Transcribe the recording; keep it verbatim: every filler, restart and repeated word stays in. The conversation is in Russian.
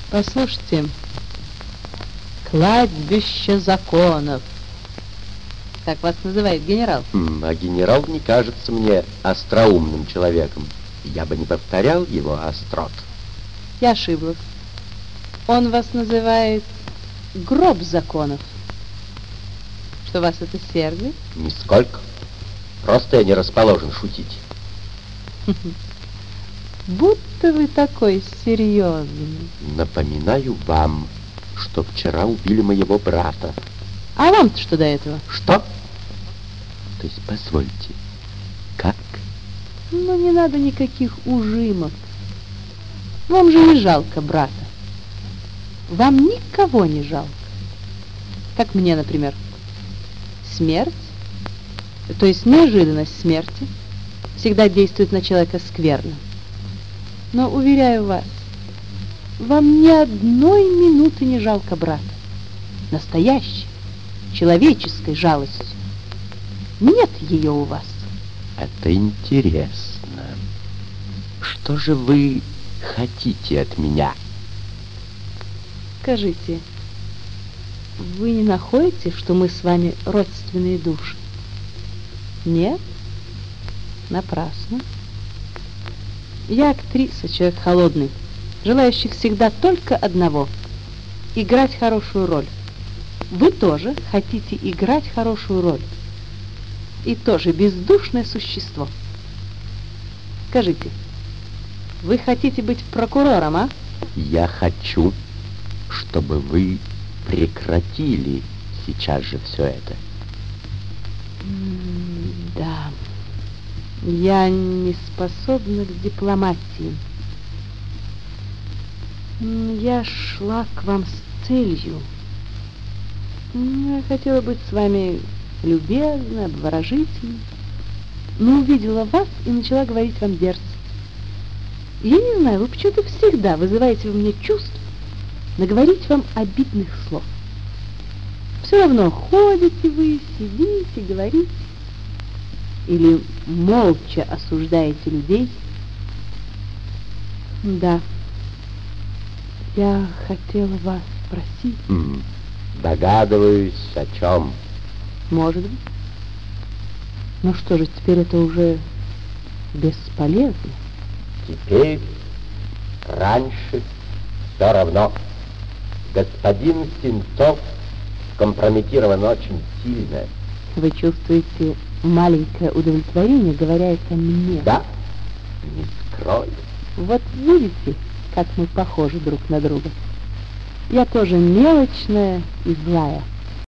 Послушайте, кладбище законов. Так вас называет генерал. А генерал не кажется мне остроумным человеком. Я бы не повторял его острот. Я ошиблась. Он вас называет гроб законов. Что вас это сердит? Нисколько. Просто я не расположен шутить. Будто вы такой серьезный. Напоминаю вам, что вчера убили моего брата. А вам-то что до этого? Что? То есть, позвольте, как? Ну, не надо никаких ужимок. Вам же не жалко брата. Вам никого не жалко. Как мне, например. Смерть, то есть неожиданность смерти, всегда действует на человека скверно. Но, уверяю вас, вам ни одной минуты не жалко брата. Настоящей, человеческой жалости. Нет ее у вас. Это интересно. Что же вы хотите от меня? Скажите, вы не находите, что мы с вами родственные души? Нет? Напрасно. Я актриса, человек холодный, желающий всегда только одного — играть хорошую роль. Вы тоже хотите играть хорошую роль. И тоже бездушное существо. Скажите, вы хотите быть прокурором, а? Я хочу, чтобы вы прекратили сейчас же все это. М, Да, я не способна к дипломатии. М, Я шла к вам с целью. М, Я хотела быть с вами любезной, обворожительной, но увидела вас и начала говорить вам дерзость. Я не знаю, вы почему-то всегда вызываете во мне чувство наговорить вам обидных слов. Все равно ходите вы, сидите, говорите, или молча осуждаете людей. Да, я хотела вас спросить. М, Догадываюсь, о чем. Может быть. Ну что же, теперь это уже бесполезно. Теперь, раньше, все равно. Господин Синцов скомпрометирован очень сильно. Вы чувствуете маленькое удовлетворение, говоря это мне? Да, не скрою. Вот видите, как мы похожи друг на друга. Я тоже мелочная и злая.